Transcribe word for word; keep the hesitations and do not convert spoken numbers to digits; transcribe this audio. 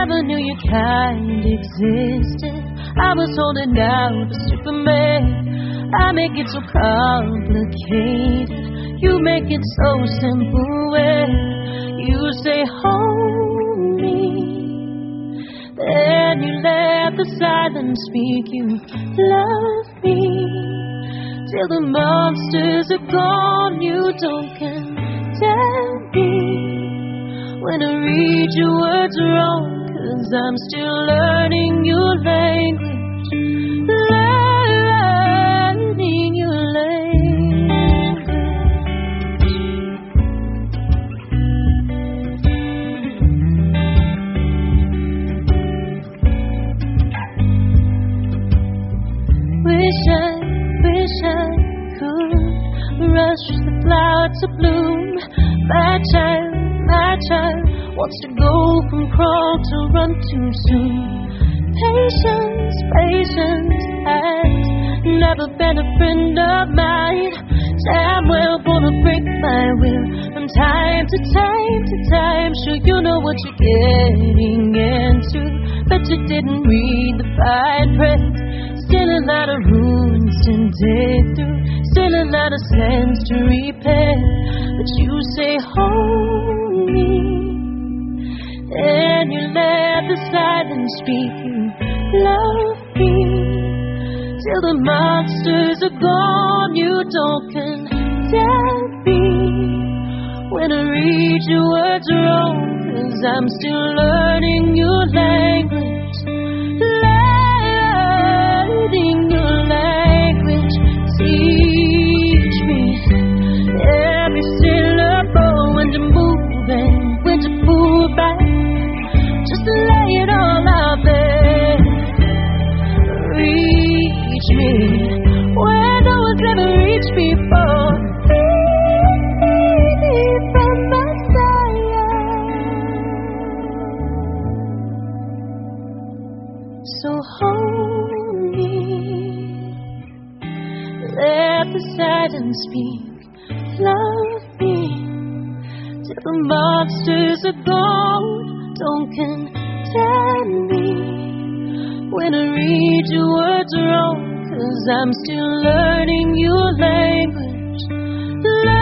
never knew your kind existed. I was holding out for Superman. I make it so complicated. You make it so simple when you say hold me. Then you let the silence speak. You love me till the monsters are gone. You don't condemn me when I read your words wrong, 'cause I'm still learning your language, learning your language. Wish I, wish I could rush the flower to bloom. My child, my child wants to go from crawl to run too soon. Patience, patience has never been a friend of mine. Time well gonna break my will from time to time to time. Sure you know what you're getting into, but you didn't read the fine print. Still a lot of ruins to dig through, still a lot of sins to repair. But you say hold me, and you let the silence speak. You love me till the monsters are gone. You don't condemn me when I read your words wrong, 'cause I'm still learning your language, learning your language. Teach me every syllable, when to move and when to pull back. Just lay it all out there. Reach me where no one's ever reached before. Free me from my silence. So hold me, let the silence speak. Love me till the monsters are gone. Don't condemn me when I read your words wrong, 'cause I'm still learning your language.